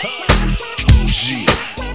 G.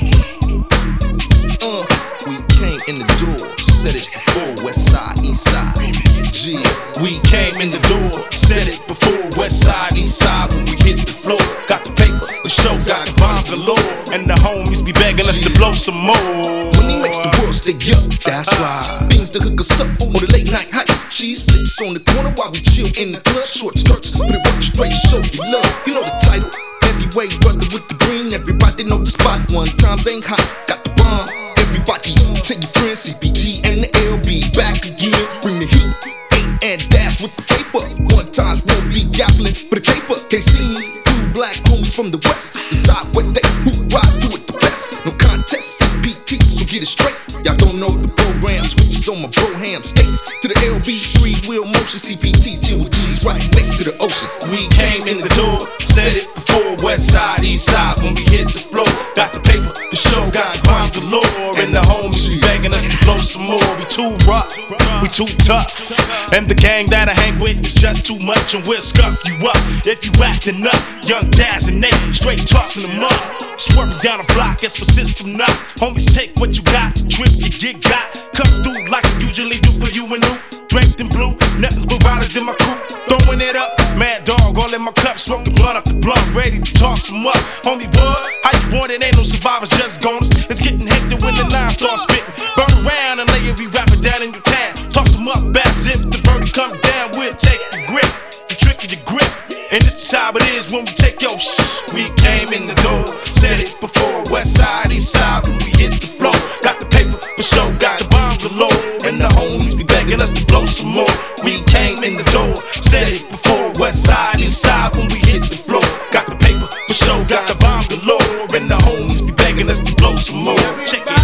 We came in the door, said it before, west side, east side. G. We came in the door, said it before, west side, east side. When we hit the floor, got the paper, the show got bomb galore, and the homies be begging us to blow some more. When he makes the world stay up, that's right. Beans to hook us up on the late night hype. Cheese flips on the corner while we chill in the club. Short skirts, but it works straight, show you love. You know the title, heavyweight brother with the green. Everybody know the spot, one times ain't hot. Got the bomb, everybody take your friends, CPT and the LB. Back again, bring the heat, 8 and dash with the paper. One times won't be gappling for the caper. Can't see me, two black homies from the west. Decide what they, who ride, do it the best. No contest, CPT, so get it straight. Y'all don't know the program, switches on my Broham skates. To the LB, 3-wheel motion, CPT, till G's right next to the ocean. We came in the door, said it before, west side, east side. When we hit the floor, got the paper, the show got bomb galore, and the homies be begging us to blow some more. We too rough, we too tough, and the gang that I hang with is just too much, and we'll scuff you up if you acting up. Young Daz and Nate, straight tossing them up. Swerving down the block, it's for system knock. Homies, take what you got, trip you get got. Come through like I usually do for you and you. Draped in blue, nothing but riders in my crew. Throwing it up, mad dog all in my cup. Smoking blunt up the blunt, ready to toss them up. Homie, what? How you want it? Ain't no survivors, just goners. It's getting hectic when the line starts spitting. Burn around and lay every rapper down in your town. Toss them up, as if the verdict come down. We'll take the grip, the trick of the grip. And it's how it is when we take your shh. We came in the door, said it before, west side, east side. When we hit the floor, got the paper for show, got the bomb galore, and the homies be begging us to blow some more. We came in the door, said it before, west side, east side. When we hit the floor, got the paper for show, got the bomb galore, and the homies be begging us to blow some more. Check it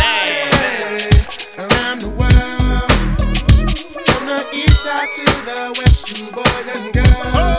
out. Around the world, from the east side to the west, you boys and girls.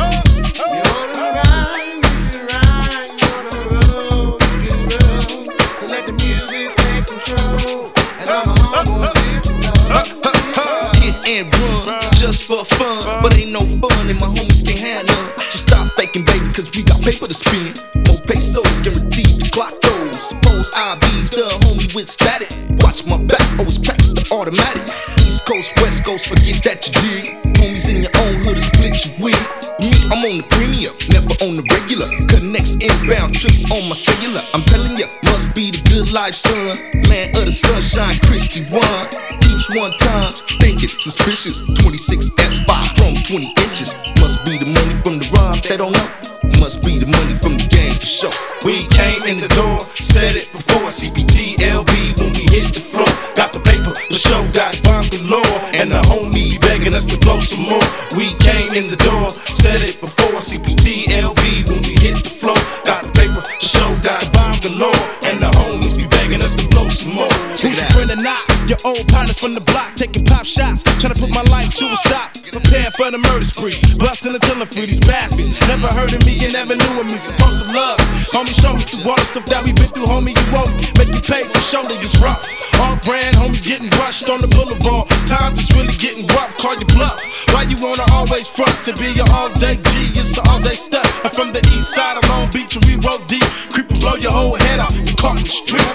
And run just for fun, but ain't no fun and my homies can't have none. So stop faking, baby, cause we got paper to spin. More pesos guaranteed to clock those. Suppose IB's the homie with static. Watch my back, always packs the automatic. East Coast, West Coast, forget that you did. Homies in your own hood, split you with. Me, I'm on the premium, never on the regular. Connects inbound trips on my cellular. I'm telling ya, must be the good life, son. Man of the sunshine, Christy one. Keeps one times, thinking suspicious. 26 S5 from 20 inches. Must be the money from the rhyme, they don't know. Must be the money from the game for sure. We came in the door, said it before. CPT, LB, when we hit the floor, got the paper, the show got bomb galore, and the homie begging us to blow some more. We came in the door, said it before. CPT, LB, when we hit the floor, got the paper, the show got bomb galore, and the homies be begging us to blow some more. Who's your friend or not? Your old partners from the block taking pop shots, trying to put my life to a stop. Prepare for the murder spree, busting until I'm free. These bastards never heard of me and never knew of me. Supposed to love, homie, show me through all the stuff that we been through. Homie, you won't make you pay for shoulder. It's rough. All brand, homie, getting rushed on the boulevard. Time just really getting rough. Call your bluff. Why you wanna always front to be your all-day G? It's an all-day stuff. I'm from the east side of Long Beach and we roll deep. Creep and blow your whole head off. You caught in the street.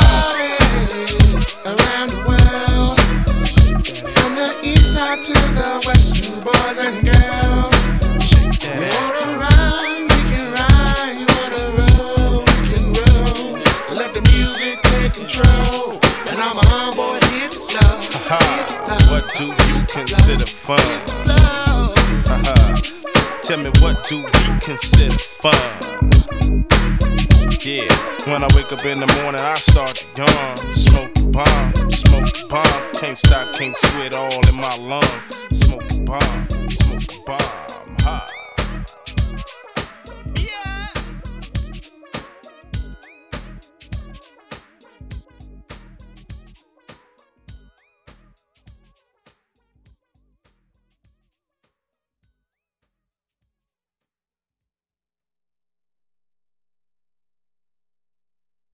Around the world, from the east side to the west, you boys and girls. You wanna ride, we can ride. You wanna roll, we can roll. So let the music take control, and all my homeboys hit the flow. What do you consider fun? Tell me, what do we consider fun? Yeah, when I wake up in the morning, I start to yawn. Smoking bomb, can't stop, can't sweat all in my lungs. Smoking bomb.